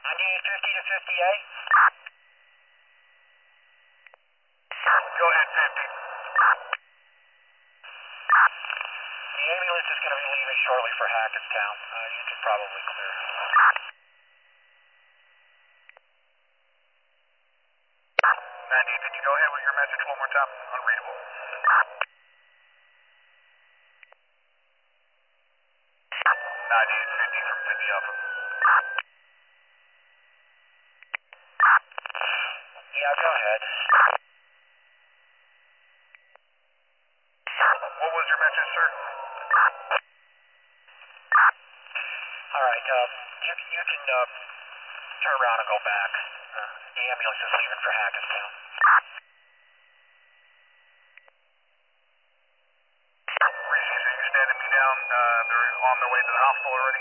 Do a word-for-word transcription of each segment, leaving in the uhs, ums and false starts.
ninety-eight fifty to fifty A. Go ahead, fifty. The ambulance is going to be leaving shortly for Hackettstown. Uh, you can probably clear. ninety-eight fifty, go ahead with your message one more time. Unreadable. ninety-eight fifty from fifty Alpha. Yeah, go ahead. What was your message, sir? All right, uh, you, you can uh, turn around and go back. Uh, the ambulance is leaving for Hackettstown. Reese, so you're standing me down. Uh, they're on their way to the hospital already?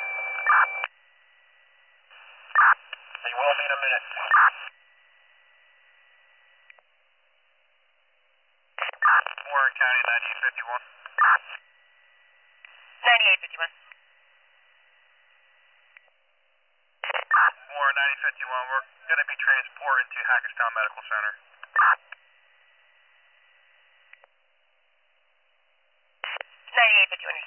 They will be in a minute. Warren County, ninety-eight fifty-one. ninety-eight fifty-one. Warren, ninety fifty-one, we're going to be transported to Hackettstown Medical Center. ninety-eight fifty-one.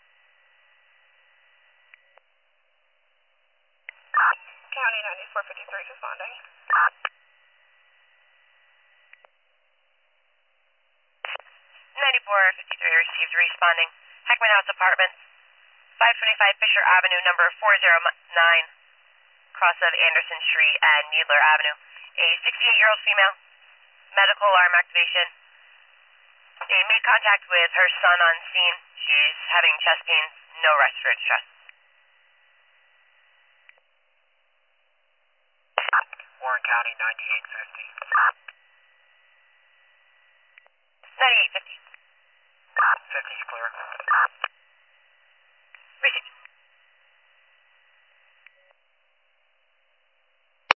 County ninety-four fifty-three responding. ninety-four fifty-three receives responding. Heckman House Apartments, five twenty-five Fisher Avenue, number four oh nine, cross of Anderson Street and Needler Avenue. A sixty-eight-year-old female, medical alarm activation. They made contact with her son on scene. She's having chest pains, no respiratory distress. Warren County, ninety-eight fifty. ninety-eight fifty. fifty's clear.